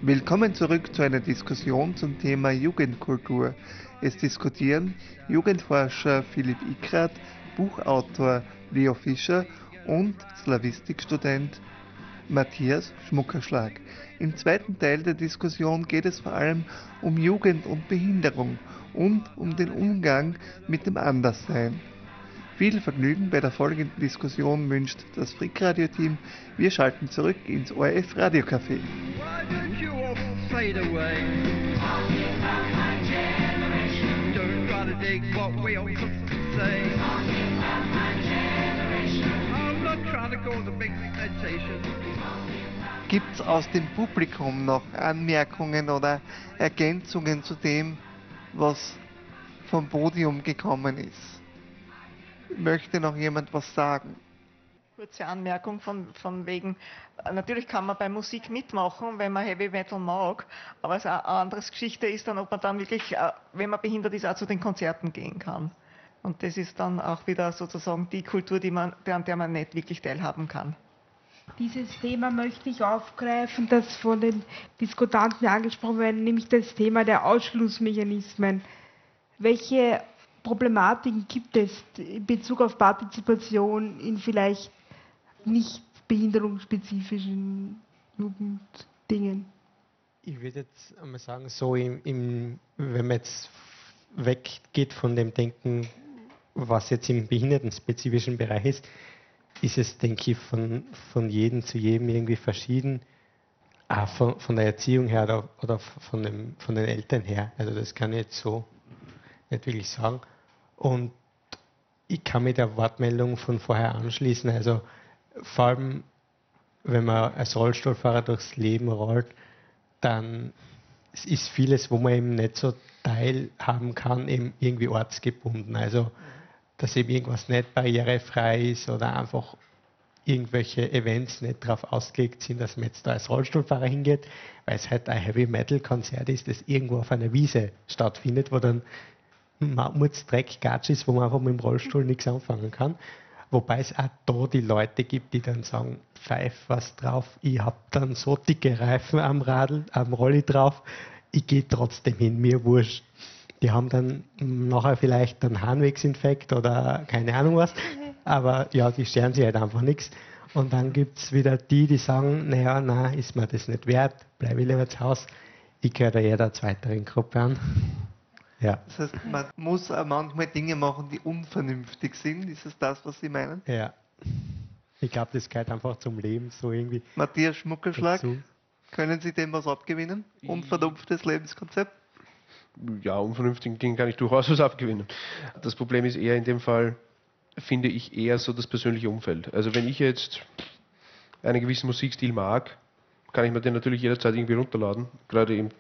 Willkommen zurück zu einer Diskussion zum Thema Jugendkultur. Es diskutieren Jugendforscher Philipp Ickrat, Buchautor Leo Fischer und Slawistikstudent Matthias Schmuckerschlag. Im zweiten Teil der Diskussion geht es vor allem um Jugend und Behinderung und um den Umgang mit dem Anderssein. Viel Vergnügen bei der folgenden Diskussion wünscht das Frick-Radio-Team. Wir schalten zurück ins ORF Radiocafé. Why don't you all fade away? Don't try to dig what we all say. I'm not trying to cause a big sensation. Gibt es aus dem Publikum noch Anmerkungen oder Ergänzungen zu dem, was vom Podium gekommen ist? Möchte noch jemand was sagen? Kurze Anmerkung von wegen, natürlich kann man bei Musik mitmachen, wenn man Heavy Metal mag, aber eine andere Geschichte ist dann, ob man dann wirklich, wenn man behindert ist, auch zu den Konzerten gehen kann. Und das ist dann auch wieder sozusagen die Kultur, an der man nicht wirklich teilhaben kann. Dieses Thema möchte ich aufgreifen, das von den Diskutanten angesprochen wird, nämlich das Thema der Ausschlussmechanismen. Welche Problematiken gibt es in Bezug auf Partizipation in vielleicht nicht behinderungsspezifischen Jugenddingen? Ich würde jetzt einmal sagen, so wenn man jetzt weggeht von dem Denken, was jetzt im behindertenspezifischen Bereich ist es, denke ich, von jedem zu jedem irgendwie verschieden, auch von der Erziehung her oder von den Eltern her. Also das kann ich jetzt so nicht wirklich sagen. Und ich kann mit der Wortmeldung von vorher anschließen. Also vor allem, wenn man als Rollstuhlfahrer durchs Leben rollt, dann ist vieles, wo man eben nicht so teilhaben kann, eben irgendwie ortsgebunden. Also dass eben irgendwas nicht barrierefrei ist oder einfach irgendwelche Events nicht darauf ausgelegt sind, dass man jetzt da als Rollstuhlfahrer hingeht, weil es halt ein Heavy-Metal-Konzert ist, das irgendwo auf einer Wiese stattfindet, wo dann Dreck, Gatsch ist, wo man einfach mit dem Rollstuhl nichts anfangen kann. Wobei es auch da die Leute gibt, die dann sagen, pfeif was drauf, ich habe dann so dicke Reifen am Rolli drauf, ich gehe trotzdem hin, mir wurscht. Die haben dann nachher vielleicht einen Harnwegsinfekt oder keine Ahnung was, aber ja, die scheren sich halt einfach nichts. Und dann gibt es wieder die sagen, naja, nein, ist mir das nicht wert, bleibe ich lieber zu Hause. Ich gehöre da eher der zweiteren Gruppe an. Ja. Das heißt, man muss auch manchmal Dinge machen, die unvernünftig sind. Ist es das, was Sie meinen? Ja. Ich glaube, das gehört einfach zum Leben so irgendwie. Matthias Schmuckerschlag, dazu. können Sie dem was abgewinnen? Unvernunftiges Lebenskonzept? Ja, unvernünftigen Dingen kann ich durchaus was abgewinnen. Das Problem ist eher in dem Fall, finde ich, eher so das persönliche Umfeld. Also wenn ich jetzt einen gewissen Musikstil mag, kann ich mir den natürlich jederzeit irgendwie runterladen. Gerade im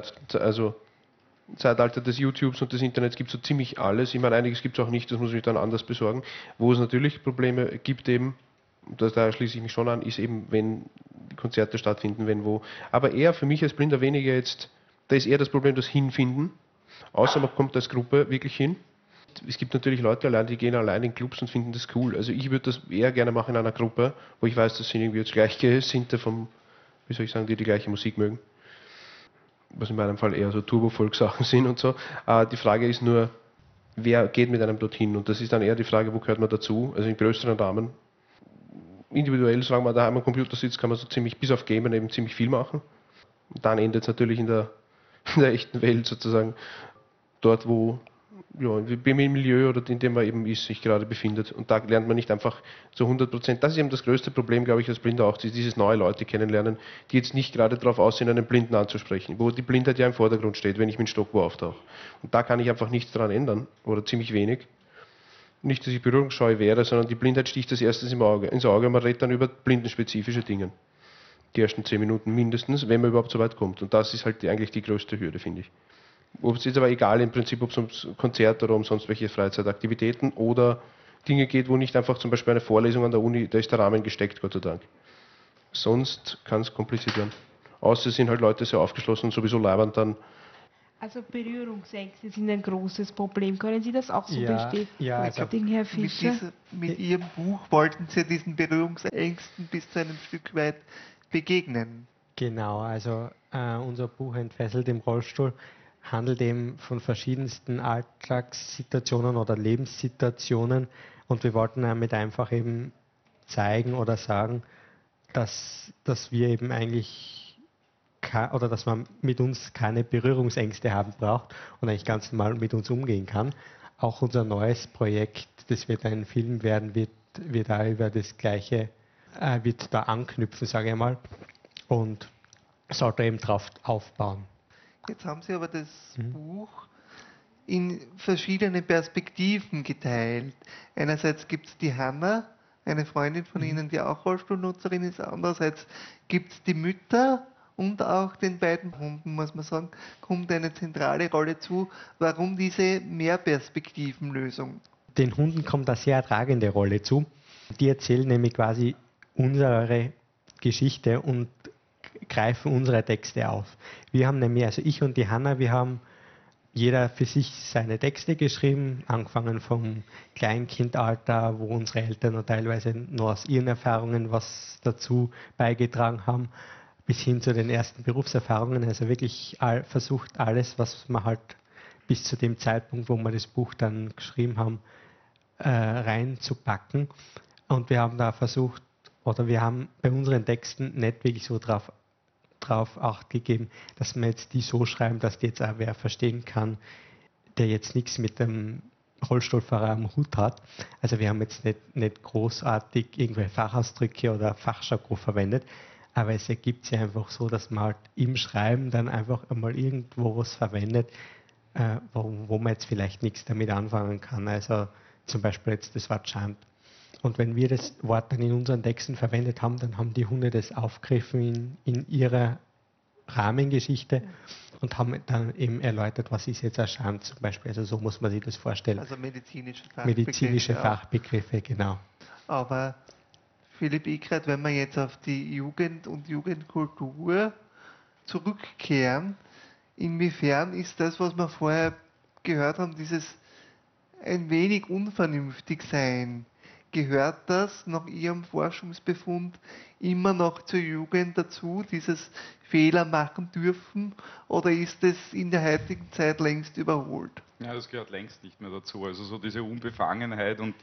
Zeitalter des YouTubes und des Internets gibt es so ziemlich alles. Ich meine, einiges gibt es auch nicht, das muss ich dann anders besorgen. Wo es natürlich Probleme gibt eben, da schließe ich mich schon an, ist eben, wenn die Konzerte stattfinden, wenn wo. Aber eher für mich als Blinder weniger jetzt, da ist eher das Problem das Hinfinden, außer man kommt als Gruppe wirklich hin. Es gibt natürlich Leute allein, die gehen allein in Clubs und finden das cool. Also ich würde das eher gerne machen in einer Gruppe, wo ich weiß, das sind irgendwie jetzt Gleichgesinnte die die gleiche Musik mögen. Was in meinem Fall eher so Turbo-Folk-Sachen sind und so. Die Frage ist nur, wer geht mit einem dorthin? Und das ist dann eher die Frage, wo gehört man dazu? Also in größeren Rahmen. Individuell, solange man daheim am Computer sitzt, kann man so ziemlich, bis auf Gamen eben ziemlich viel machen. Und dann endet es natürlich in der echten Welt sozusagen, dort wo, ja, im Milieu oder in dem man eben ist, sich gerade befindet. Und da lernt man nicht einfach zu 100%. Das ist eben das größte Problem, glaube ich, als Blinder auch, dieses neue Leute kennenlernen, die jetzt nicht gerade darauf aussehen, einen Blinden anzusprechen, wo die Blindheit ja im Vordergrund steht, wenn ich mit dem Stock wo auftauche. Und da kann ich einfach nichts daran ändern, oder ziemlich wenig. Nicht, dass ich berührungsscheu wäre, sondern die Blindheit sticht als erstes ins Auge und man redet dann über blindenspezifische Dinge. Die ersten 10 Minuten mindestens, wenn man überhaupt so weit kommt. Und das ist halt eigentlich die größte Hürde, finde ich. Ob es jetzt aber egal im Prinzip, ob es ums Konzert oder um sonst welche Freizeitaktivitäten oder Dinge geht, wo nicht einfach zum Beispiel eine Vorlesung an der Uni, da ist der Rahmen gesteckt, Gott sei Dank. Sonst kann es kompliziert werden. Außer es sind halt Leute sehr aufgeschlossen und sowieso leibend dann. Also Berührungsängste sind ein großes Problem. Können Sie das auch so bestätigen, also Herr Fischer? Mit Ihrem Buch wollten Sie diesen Berührungsängsten bis zu einem Stück weit begegnen. Genau, also unser Buch Entfesselt im Rollstuhl handelt eben von verschiedensten Alltagssituationen oder Lebenssituationen und wir wollten damit einfach eben zeigen oder sagen, dass wir eben eigentlich oder dass man mit uns keine Berührungsängste haben braucht und eigentlich ganz normal mit uns umgehen kann. Auch unser neues Projekt, das wird ein Film werden, wird da über das Gleiche, wird da anknüpfen, sage ich mal, und sollte eben drauf aufbauen. Jetzt haben Sie aber das Buch in verschiedene Perspektiven geteilt. Einerseits gibt es die Hanna, eine Freundin von Ihnen, die auch Rollstuhlnutzerin ist. Andererseits gibt es die Mütter und auch den beiden Hunden, muss man sagen, kommt eine zentrale Rolle zu. Warum diese Mehrperspektivenlösung? Den Hunden kommt eine sehr tragende Rolle zu. Die erzählen nämlich quasi unsere Geschichte und greifen unsere Texte auf. Wir haben nämlich, also ich und die Hanna, wir haben jeder für sich seine Texte geschrieben, angefangen vom Kleinkindalter, wo unsere Eltern noch teilweise nur aus ihren Erfahrungen was dazu beigetragen haben, bis hin zu den ersten Berufserfahrungen. Also wirklich versucht alles, was man halt bis zu dem Zeitpunkt, wo wir das Buch dann geschrieben haben, reinzupacken. Und wir haben da versucht, oder wir haben bei unseren Texten nicht wirklich so drauf Acht gegeben, dass wir jetzt die so schreiben, dass die jetzt auch wer verstehen kann, der jetzt nichts mit dem Rollstuhlfahrer am Hut hat. Also wir haben jetzt nicht großartig irgendwelche Fachausdrücke oder Fachjargon verwendet, aber es ergibt sich einfach so, dass man halt im Schreiben dann einfach einmal irgendwo was verwendet, wo man jetzt vielleicht nichts damit anfangen kann. Also zum Beispiel jetzt das Wort Schand. Und wenn wir das Wort dann in unseren Texten verwendet haben, dann haben die Hunde das aufgegriffen in ihrer Rahmengeschichte und haben dann eben erläutert, was ist jetzt ein Schand zum Beispiel. Also so muss man sich das vorstellen. Also medizinische Fachbegriffe, genau. Aber Philipp Ickert, wenn wir jetzt auf die Jugend und Jugendkultur zurückkehren, inwiefern ist das, was wir vorher gehört haben, dieses ein wenig unvernünftig sein, gehört das nach Ihrem Forschungsbefund immer noch zur Jugend dazu, dieses Fehler machen dürfen, oder ist es in der heutigen Zeit längst überholt? Ja, das gehört längst nicht mehr dazu. Also so diese Unbefangenheit und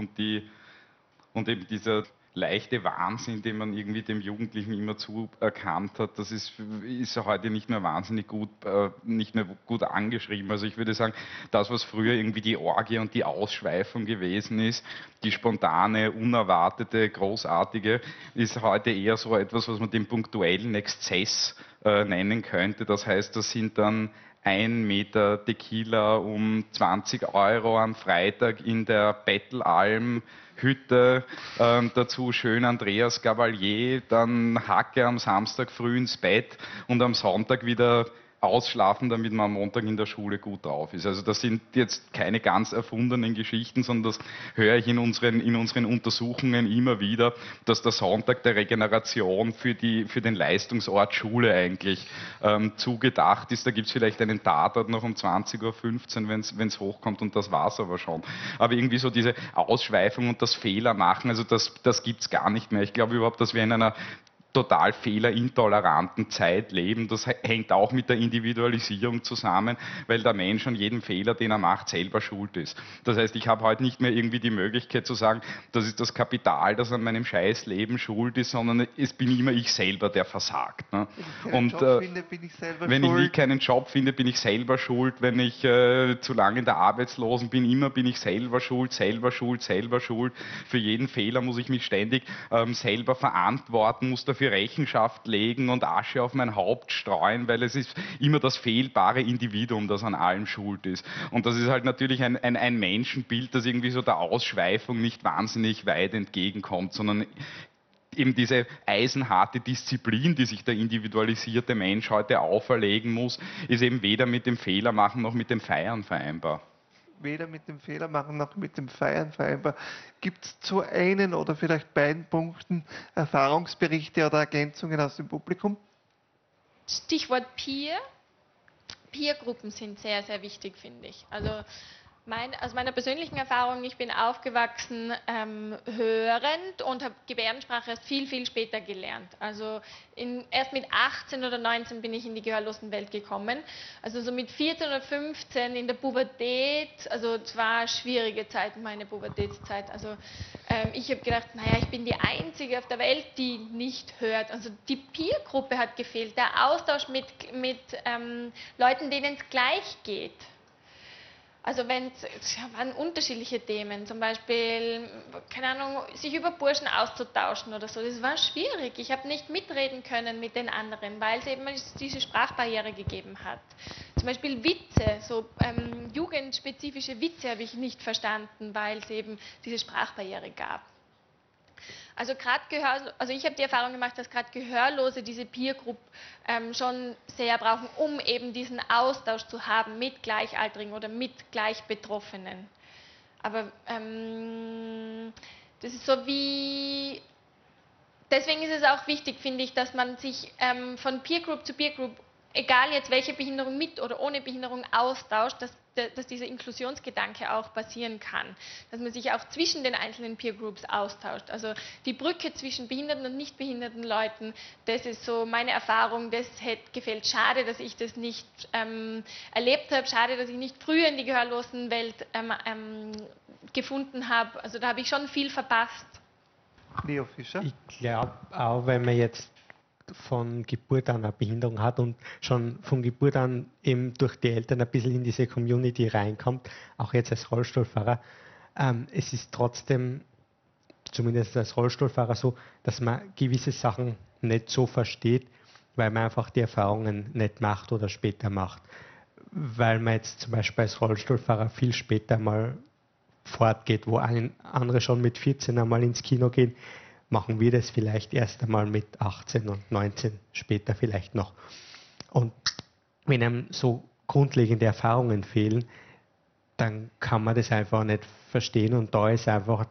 eben dieser leichte Wahnsinn, den man irgendwie dem Jugendlichen immer zuerkannt hat, das ist heute nicht mehr wahnsinnig gut, nicht mehr gut angeschrieben. Also ich würde sagen, das, was früher irgendwie die Orgie und die Ausschweifung gewesen ist, die spontane, unerwartete, großartige, ist heute eher so etwas, was man den punktuellen Exzess nennen könnte. Das heißt, das sind dann 1 Meter Tequila um 20 € am Freitag in der Bettelalm Hütte, dazu schön Andreas Gavalier, dann Hacke am Samstag früh ins Bett und am Sonntag wieder ausschlafen, damit man am Montag in der Schule gut drauf ist. Also das sind jetzt keine ganz erfundenen Geschichten, sondern das höre ich in unseren Untersuchungen immer wieder, dass der Sonntag der Regeneration für den Leistungsort Schule eigentlich zugedacht ist. Da gibt es vielleicht einen Tatort noch um 20:15 Uhr, wenn es hochkommt, und das war es aber schon. Aber irgendwie so diese Ausschweifung und das Fehler machen, also das gibt es gar nicht mehr. Ich glaube überhaupt, dass wir in einer total fehlerintoleranten Zeit leben. Das hängt auch mit der Individualisierung zusammen, weil der Mensch an jedem Fehler, den er macht, selber schuld ist. Das heißt, ich habe heute nicht mehr irgendwie die Möglichkeit zu sagen, das ist das Kapital, das an meinem Scheißleben schuld ist, sondern es bin immer ich selber, der versagt. Ne? Wenn ich keinen Job finde, bin ich selber schuld. Wenn ich zu lange in der Arbeitslosen bin ich selber schuld. Für jeden Fehler muss ich mich ständig selber verantworten, muss dafür Rechenschaft legen und Asche auf mein Haupt streuen, weil es ist immer das fehlbare Individuum, das an allem schuld ist. Und das ist halt natürlich ein Menschenbild, das irgendwie so der Ausschweifung nicht wahnsinnig weit entgegenkommt, sondern eben diese eisenharte Disziplin, die sich der individualisierte Mensch heute auferlegen muss, ist eben weder mit dem Fehler machen noch mit dem Feiern vereinbar. Weder mit dem Fehler machen noch mit dem Feiern vereinbar. Gibt es zu einen oder vielleicht beiden Punkten Erfahrungsberichte oder Ergänzungen aus dem Publikum? Stichwort Peer. Peergruppen sind sehr, sehr wichtig, finde ich. Also Aus meiner persönlichen Erfahrung, ich bin aufgewachsen hörend und habe Gebärdensprache erst viel, viel später gelernt. Also erst mit 18 oder 19 bin ich in die gehörlosen Welt gekommen. Also so mit 14 oder 15 in der Pubertät, also es war eine schwierige Zeit, meine Pubertätszeit. Also ich habe gedacht, naja, ich bin die Einzige auf der Welt, die nicht hört. Also die Peer-Gruppe hat gefehlt, der Austausch mit Leuten, denen es gleich geht. Also es waren unterschiedliche Themen, zum Beispiel, keine Ahnung, sich über Burschen auszutauschen oder so, das war schwierig. Ich habe nicht mitreden können mit den anderen, weil es eben diese Sprachbarriere gegeben hat. Zum Beispiel Witze, so jugendspezifische Witze habe ich nicht verstanden, weil es eben diese Sprachbarriere gab. Also ich habe die Erfahrung gemacht, dass gerade Gehörlose diese Peer Group schon sehr brauchen, um eben diesen Austausch zu haben mit Gleichaltrigen oder mit Gleichbetroffenen. Aber das ist so wie... Deswegen ist es auch wichtig, finde ich, dass man sich von Peer Group zu Peer Group, egal jetzt welche Behinderung mit oder ohne Behinderung, austauscht, dass dieser Inklusionsgedanke auch passieren kann. Dass man sich auch zwischen den einzelnen Peer Groups austauscht. Also die Brücke zwischen behinderten und nicht behinderten Leuten, das ist so meine Erfahrung, das hätte gefehlt. Schade, dass ich das nicht erlebt habe, schade, dass ich nicht früher in die Gehörlosenwelt gefunden habe. Also da habe ich schon viel verpasst. Leo Fischer? Ich glaube auch, wenn man jetzt von Geburt an eine Behinderung hat und schon von Geburt an eben durch die Eltern ein bisschen in diese Community reinkommt, auch jetzt als Rollstuhlfahrer, es ist trotzdem, zumindest als Rollstuhlfahrer so, dass man gewisse Sachen nicht so versteht, weil man einfach die Erfahrungen nicht macht oder später macht. Weil man jetzt zum Beispiel als Rollstuhlfahrer viel später mal fortgeht, wo andere schon mit 14 einmal ins Kino gehen, machen wir das vielleicht erst einmal mit 18 und 19, später vielleicht noch. Und wenn einem so grundlegende Erfahrungen fehlen, dann kann man das einfach nicht verstehen und da ist einfach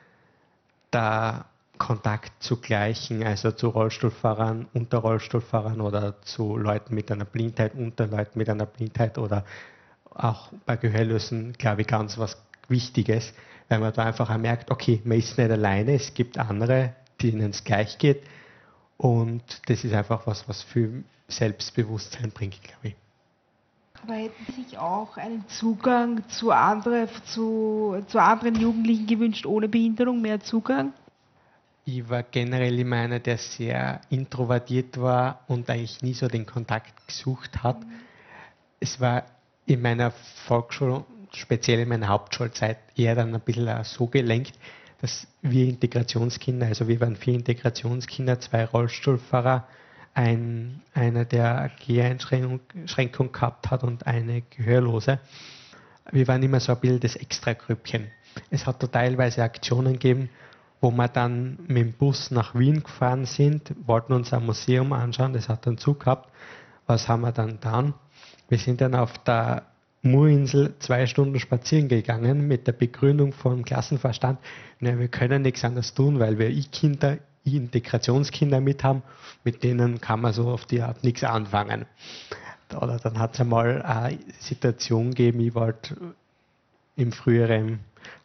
der Kontakt zu Gleichen, also zu Rollstuhlfahrern, unter Rollstuhlfahrern oder zu Leuten mit einer Blindheit, unter Leuten mit einer Blindheit oder auch bei Gehörlosen, glaube ich, ganz was Wichtiges, weil man da einfach auch merkt, okay, man ist nicht alleine, es gibt andere, denen es gleich geht und das ist einfach was für Selbstbewusstsein bringt, glaube ich. Aber hätten Sie sich auch einen Zugang zu anderen Jugendlichen gewünscht, ohne Behinderung, mehr Zugang? Ich war generell immer einer, der sehr introvertiert war und eigentlich nie so den Kontakt gesucht hat. Es war in meiner Volksschule, speziell in meiner Hauptschulzeit, eher dann ein bisschen so gelenkt, dass wir Integrationskinder, also wir waren 4 Integrationskinder, 2 Rollstuhlfahrer, einer, der eine Geheinschränkung gehabt hat und eine Gehörlose. Wir waren immer so ein bisschen das Extragrüppchen. Es hat da teilweise Aktionen gegeben, wo wir dann mit dem Bus nach Wien gefahren sind, wollten uns ein Museum anschauen, das hat einen Zug gehabt. Was haben wir dann getan? Wir sind dann auf der Murinsel 2 Stunden spazieren gegangen mit der Begründung vom Klassenvorstand, wir können nichts anderes tun, weil wir Integrationskinder mit haben, mit denen kann man so auf die Art nichts anfangen. Oder dann hat es einmal eine Situation gegeben, ich wollte in der früheren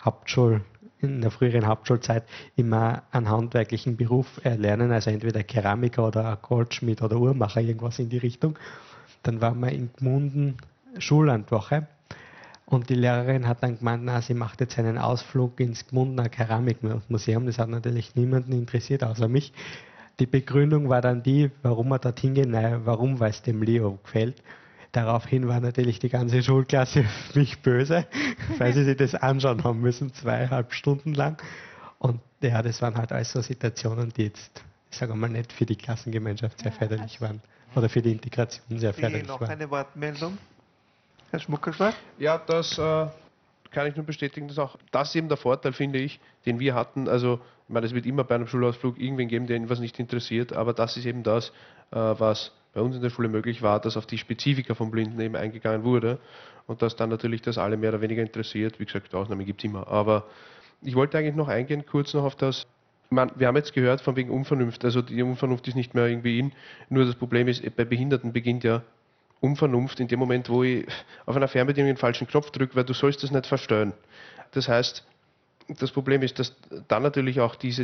Hauptschulzeit immer einen handwerklichen Beruf erlernen, also entweder Keramiker oder ein Goldschmied oder Uhrmacher, irgendwas in die Richtung. Dann waren wir in Gmunden Schullandwoche und die Lehrerin hat dann gemeint, na, sie macht jetzt einen Ausflug ins Gmundener Keramikmuseum. Das hat natürlich niemanden interessiert, außer mich. Die Begründung war dann die, warum wir dorthin gehen, naja, warum, weil es dem Leo gefällt. Daraufhin war natürlich die ganze Schulklasse für mich böse, weil sie sich das anschauen haben müssen, 2,5 Stunden lang. Und ja, das waren halt alles so Situationen, die jetzt, ich sage mal, nicht für die Klassengemeinschaft sehr förderlich waren. Oder für die Integration sehr förderlich noch waren. eine Wortmeldung? Herr Schmuckerschwarz? Ja, das kann ich nur bestätigen, das ist eben der Vorteil, finde ich, den wir hatten. Also, ich meine, es wird immer bei einem Schulausflug irgendwen geben, der was nicht interessiert, aber das ist eben das, was bei uns in der Schule möglich war, dass auf die Spezifika von Blinden eben eingegangen wurde und dass dann natürlich das alle mehr oder weniger interessiert. Wie gesagt, Ausnahmen gibt es immer. Aber ich wollte eigentlich noch eingehen, kurz noch auf das. Wir haben jetzt gehört von wegen Unvernunft, also die Unvernunft ist nicht mehr irgendwie in, nur das Problem ist, bei Behinderten beginnt ja Unvernunft in dem Moment, wo ich auf einer Fernbedienung den falschen Knopf drücke, weil du sollst das nicht verstehen. Das heißt, das Problem ist, dass dann natürlich auch diese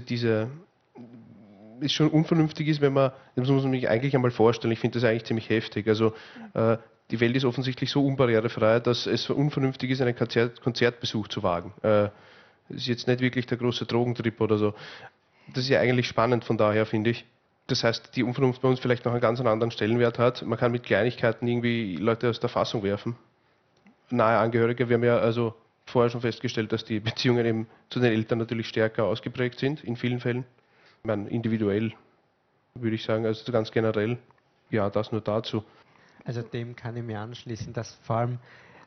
es schon unvernünftig ist, wenn man, das muss man sich eigentlich einmal vorstellen, ich finde das eigentlich ziemlich heftig. Also die Welt ist offensichtlich so unbarrierefrei, dass es unvernünftig ist, einen Konzertbesuch zu wagen. Das ist jetzt nicht wirklich der große Drogentrip oder so. Das ist ja eigentlich spannend von daher, finde ich. Das heißt, die Unvernunft bei uns vielleicht noch einen ganz anderen Stellenwert hat. Man kann mit Kleinigkeiten irgendwie Leute aus der Fassung werfen. Nahe Angehörige, wir haben ja also vorher schon festgestellt, dass die Beziehungen eben zu den Eltern natürlich stärker ausgeprägt sind, in vielen Fällen. Ich meine, individuell würde ich sagen, also ganz generell, ja, das nur dazu. Also dem kann ich mir anschließen, dass vor allem,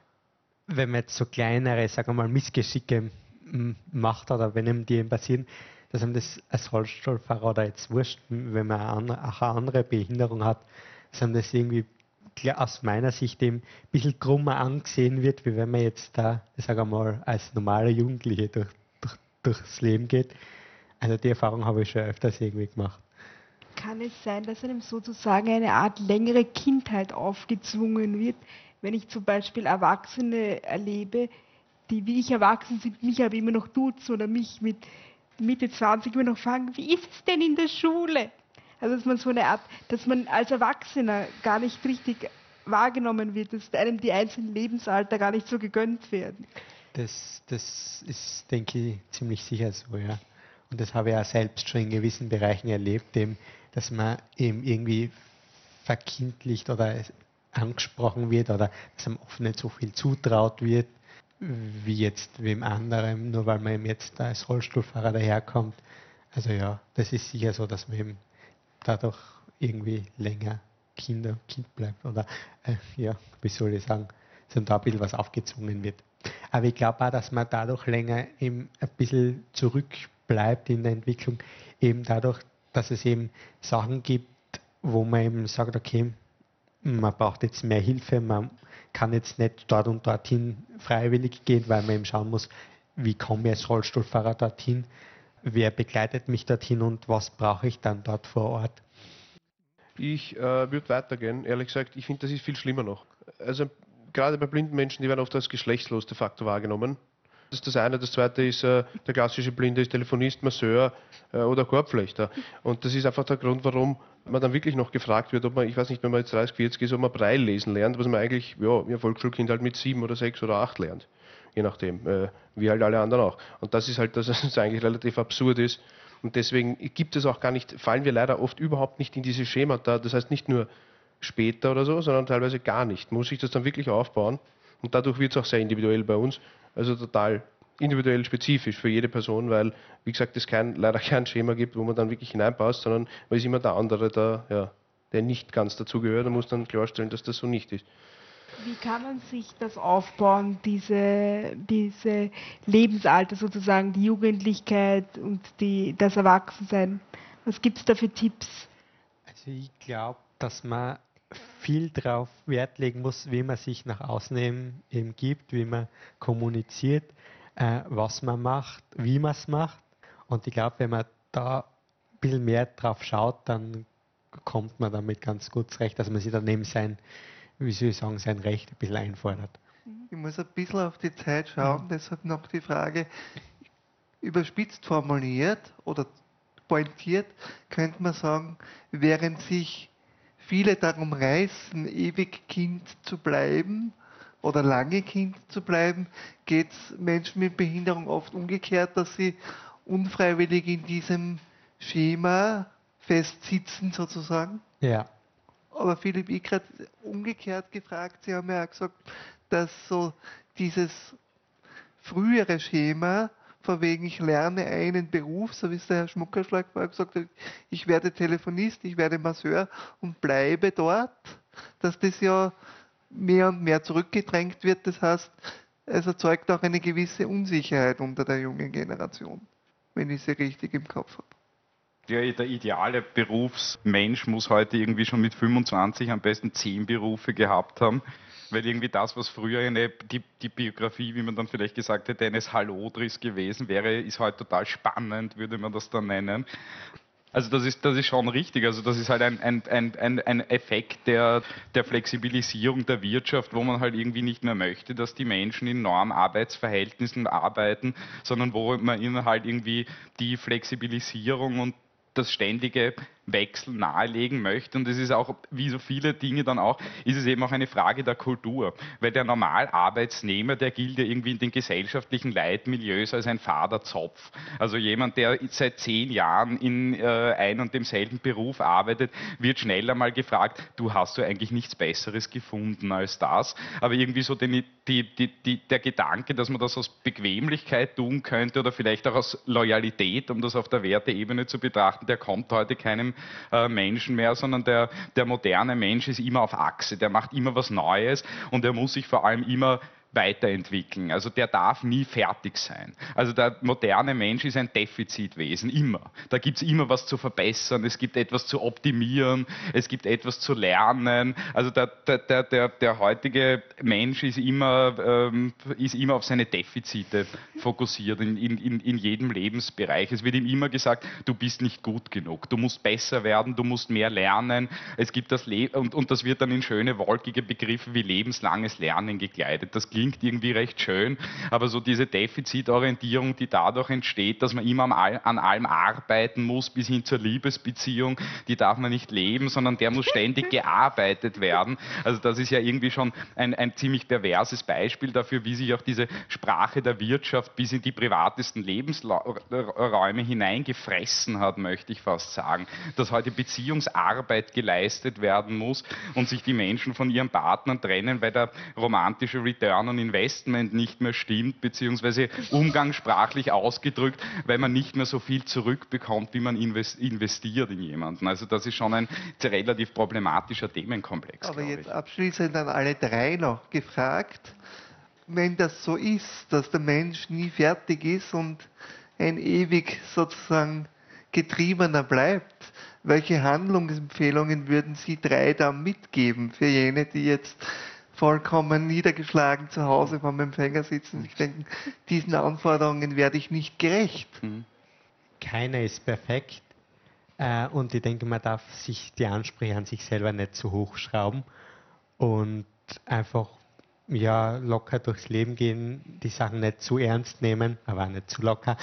wenn man jetzt so kleinere, sagen wir mal, Missgeschicke macht oder wenn ihm die eben passieren, dass einem das als Rollstuhlfahrer oder jetzt wurscht, wenn man auch eine andere Behinderung hat, dass einem das irgendwie aus meiner Sicht eben ein bisschen krummer angesehen wird, wie wenn man jetzt da, sagen wir mal, als normaler Jugendliche durchs Leben geht. Also die Erfahrung habe ich schon öfters irgendwie gemacht. Kann es sein, dass einem sozusagen eine Art längere Kindheit aufgezwungen wird, wenn ich zum Beispiel Erwachsene erlebe, die wie ich erwachsen sind, mich aber immer noch duzen oder mich mit Mitte 20 immer noch fragen, wie ist es denn in der Schule? Also dass man so eine Art, dass man als Erwachsener gar nicht richtig wahrgenommen wird, dass einem die einzelnen Lebensalter gar nicht so gegönnt werden. Das ist, denke ich, ziemlich sicher so, ja. Und das habe ich auch selbst schon in gewissen Bereichen erlebt, eben, dass man eben irgendwie verkindlicht oder angesprochen wird oder dass einem oft nicht so viel zutraut wird, wie jetzt wem anderem, nur weil man eben jetzt als Rollstuhlfahrer daherkommt. Also ja, das ist sicher so, dass man eben dadurch irgendwie länger Kind bleibt oder ja, wie soll ich sagen, dass da ein bisschen was aufgezwungen wird. Aber ich glaube auch, dass man dadurch länger eben ein bisschen zurückbleibt in der Entwicklung, eben dadurch, dass es eben Sachen gibt, wo man eben sagt, okay, man braucht jetzt mehr Hilfe, man kann jetzt nicht dort und dorthin freiwillig gehen, weil man eben schauen muss, wie komme ich als Rollstuhlfahrer dorthin, wer begleitet mich dorthin und was brauche ich dann dort vor Ort. Ich würde weitergehen. Ehrlich gesagt, ich finde, das ist viel schlimmer noch. Also gerade bei blinden Menschen, die werden oft als geschlechtslos de facto wahrgenommen. Das ist das eine. Das zweite ist, der klassische Blinde ist Telefonist, Masseur oder Korbflechter. Und das ist einfach der Grund, warum man dann wirklich noch gefragt wird, ob man, ich weiß nicht, wenn man jetzt 30, 40 ist, ob man Braille lesen lernt, was man eigentlich, ja, wie ein Volksschulkind halt mit 7 oder 6 oder 8 lernt. Je nachdem, wie halt alle anderen auch. Und das ist halt, dass es eigentlich relativ absurd ist. Und deswegen gibt es auch gar nicht, fallen wir leider oft überhaupt nicht in diese Schemata. Das heißt nicht nur später oder so, sondern teilweise gar nicht. Man muss sich das dann wirklich aufbauen. Und dadurch wird es auch sehr individuell bei uns. Also total individuell spezifisch für jede Person, weil, wie gesagt, es leider kein Schema gibt, wo man dann wirklich hineinpasst, sondern man ist immer der andere, der nicht ganz dazugehört und muss dann klarstellen, dass das so nicht ist. Wie kann man sich das aufbauen, diese Lebensalter sozusagen, die Jugendlichkeit und das Erwachsensein? Was gibt es da für Tipps? Also ich glaube, dass man viel darauf Wert legen muss, wie man sich nach außen eben gibt, wie man kommuniziert, was man macht, wie man es macht. Und ich glaube, wenn man da ein bisschen mehr drauf schaut, dann kommt man damit ganz gut zurecht, dass man sich daneben sein Recht ein bisschen einfordert. Ich muss ein bisschen auf die Zeit schauen, deshalb noch die Frage, überspitzt formuliert oder pointiert, könnte man sagen, während sich viele darum reißen, ewig Kind zu bleiben oder lange Kind zu bleiben, geht es Menschen mit Behinderung oft umgekehrt, dass sie unfreiwillig in diesem Schema festsitzen sozusagen. Ja. Aber Philipp Ickert umgekehrt gefragt, Sie haben ja auch gesagt, dass so dieses frühere Schema, von wegen ich lerne einen Beruf, so wie es der Herr Schmuckerschlag vorher gesagt hat, ich werde Telefonist, ich werde Masseur und bleibe dort, dass das ja mehr und mehr zurückgedrängt wird. Das heißt, es erzeugt auch eine gewisse Unsicherheit unter der jungen Generation, wenn ich sie richtig im Kopf habe. Ja, der ideale Berufsmensch muss heute irgendwie schon mit 25 am besten 10 Berufe gehabt haben, weil irgendwie das, was früher die Biografie, wie man dann vielleicht gesagt hätte, eines Hallodris gewesen wäre, ist heute total spannend, würde man das dann nennen. Also das ist schon richtig. Also das ist halt ein Effekt der Flexibilisierung der Wirtschaft, wo man halt irgendwie nicht mehr möchte, dass die Menschen in Normarbeitsverhältnissen arbeiten, sondern wo man ihnen halt irgendwie die Flexibilisierung und das ständige Wechsel nahelegen möchte. Und es ist auch, wie so viele Dinge dann auch, ist es eben auch eine Frage der Kultur. Weil der Normalarbeitsnehmer, der gilt ja irgendwie in den gesellschaftlichen Leitmilieus als ein fader Zopf. Also jemand, der seit 10 Jahren in ein und demselben Beruf arbeitet, wird schneller mal gefragt, du hast eigentlich nichts Besseres gefunden als das. Aber irgendwie so der Gedanke, dass man das aus Bequemlichkeit tun könnte oder vielleicht auch aus Loyalität, um das auf der Werteebene zu betrachten, der kommt heute keinem Menschen mehr, sondern der moderne Mensch ist immer auf Achse, der macht immer was Neues und er muss sich vor allem immer weiterentwickeln. Also der darf nie fertig sein. Also der moderne Mensch ist ein Defizitwesen, immer. Da gibt es immer was zu verbessern, es gibt etwas zu optimieren, es gibt etwas zu lernen. Also der heutige Mensch ist immer auf seine Defizite fokussiert, in jedem Lebensbereich. Es wird ihm immer gesagt, du bist nicht gut genug, du musst besser werden, du musst mehr lernen. Es gibt das und das wird dann in schöne, wolkige Begriffe wie lebenslanges Lernen gekleidet. Das klingt irgendwie recht schön, aber so diese Defizitorientierung, die dadurch entsteht, dass man immer an allem arbeiten muss, bis hin zur Liebesbeziehung, die darf man nicht leben, sondern der muss ständig gearbeitet werden. Also das ist ja irgendwie schon ein ziemlich perverses Beispiel dafür, wie sich auch diese Sprache der Wirtschaft bis in die privatesten Lebensräume hineingefressen hat, möchte ich fast sagen. Dass heute Beziehungsarbeit geleistet werden muss und sich die Menschen von ihren Partnern trennen, weil der romantische Return on Investment nicht mehr stimmt, beziehungsweise umgangssprachlich ausgedrückt, weil man nicht mehr so viel zurückbekommt, wie man investiert in jemanden. Also das ist schon ein relativ problematischer Themenkomplex. Aber jetzt abschließend an alle drei noch gefragt, wenn das so ist, dass der Mensch nie fertig ist und ein ewig sozusagen Getriebener bleibt, welche Handlungsempfehlungen würden Sie drei da mitgeben für jene, die jetzt vollkommen niedergeschlagen zu Hause vom Empfänger sitzen? Ich denke, diesen Anforderungen werde ich nicht gerecht. Keiner ist perfekt und ich denke, man darf sich die Ansprüche an sich selber nicht zu hoch schrauben und einfach locker durchs Leben gehen, die Sachen nicht zu ernst nehmen, aber auch nicht zu locker.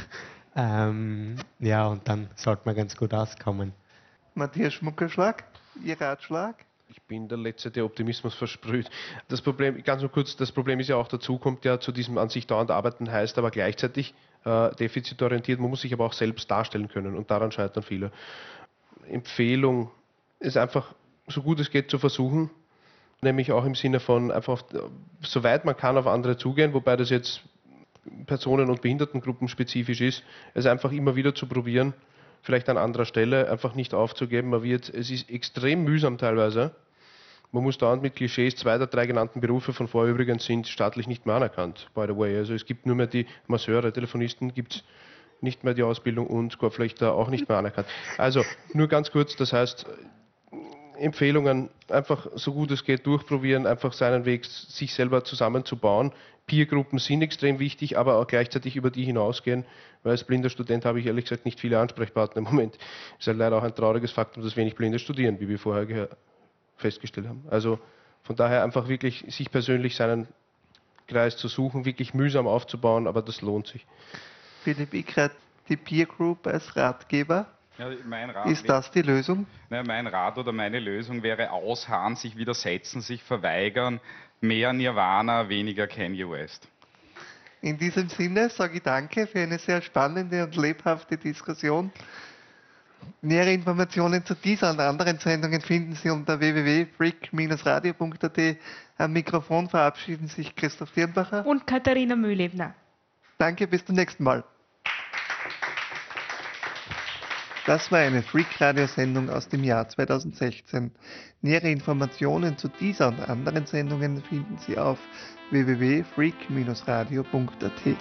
Und dann sollte man ganz gut auskommen. Matthias Schmuckerschlag, Ihr Ratschlag? Ich bin der Letzte, der Optimismus versprüht. Das Problem, ganz nur kurz, das Problem ist ja auch, dazu kommt ja zu diesem an sich dauernd arbeiten, heißt aber gleichzeitig defizitorientiert, man muss sich aber auch selbst darstellen können und daran scheitern viele. Empfehlung ist einfach, so gut es geht, zu versuchen, nämlich auch im Sinne von einfach, soweit man kann, auf andere zugehen, wobei das jetzt Personen- und Behindertengruppen spezifisch ist, es einfach immer wieder zu probieren, vielleicht an anderer Stelle, einfach nicht aufzugeben. Es ist extrem mühsam teilweise. Man muss dauernd mit Klischees, 2 der 3 genannten Berufe von vorher übrigens sind staatlich nicht mehr anerkannt, by the way. Also es gibt nur mehr die Masseure, Telefonisten gibt es nicht mehr die Ausbildung und Scoreflechter auch nicht mehr anerkannt. Also nur ganz kurz, das heißt, Empfehlungen einfach so gut es geht durchprobieren, einfach seinen Weg sich selber zusammenzubauen. Peergruppen sind extrem wichtig, aber auch gleichzeitig über die hinausgehen, weil als blinder Student habe ich ehrlich gesagt nicht viele Ansprechpartner im Moment. Ist halt leider auch ein trauriges Faktum, dass wenig Blinde studieren, wie wir vorher festgestellt haben. Also von daher einfach wirklich sich persönlich seinen Kreis zu suchen, wirklich mühsam aufzubauen, aber das lohnt sich. Philipp Ickrat, die Peer Group als Ratgeber. Ja, ist das die Lösung? Mein Rat oder meine Lösung wäre ausharren, sich widersetzen, sich verweigern, mehr Nirvana, weniger Kanye West. In diesem Sinne sage ich danke für eine sehr spannende und lebhafte Diskussion. Nähere Informationen zu dieser und anderen Sendungen finden Sie unter www.freak-radio.at. Am Mikrofon verabschieden sich Christoph Dirnbacher und Katharina Mühlebner. Danke, bis zum nächsten Mal. Das war eine Freak-Radio-Sendung aus dem Jahr 2016. Nähere Informationen zu dieser und anderen Sendungen finden Sie auf www.freak-radio.at.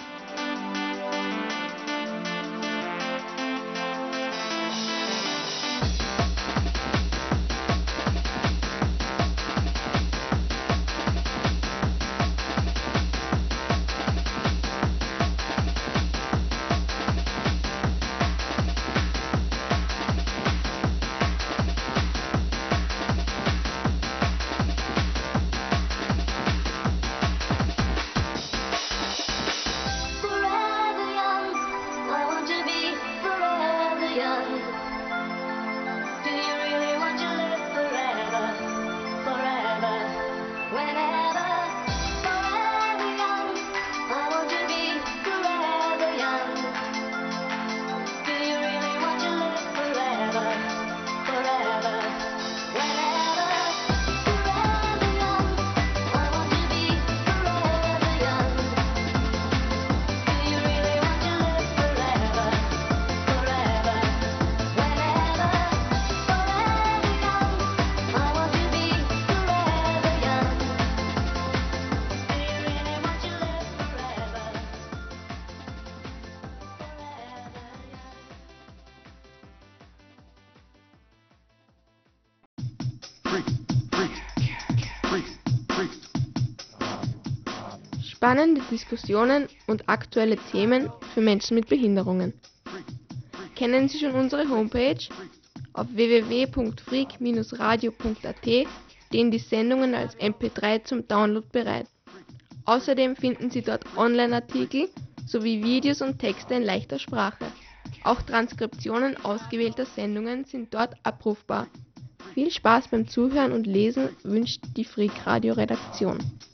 Spannende Diskussionen und aktuelle Themen für Menschen mit Behinderungen. Kennen Sie schon unsere Homepage? Auf www.freak-radio.at stehen die Sendungen als MP3 zum Download bereit. Außerdem finden Sie dort Online-Artikel sowie Videos und Texte in leichter Sprache. Auch Transkriptionen ausgewählter Sendungen sind dort abrufbar. Viel Spaß beim Zuhören und Lesen wünscht die Freak Radio Redaktion.